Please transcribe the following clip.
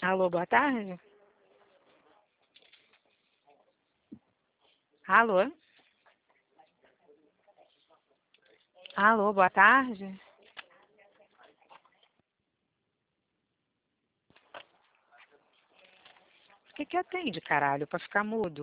Alô, boa tarde? Alô? Alô, boa tarde? Por que atende, caralho? Pra ficar mudo?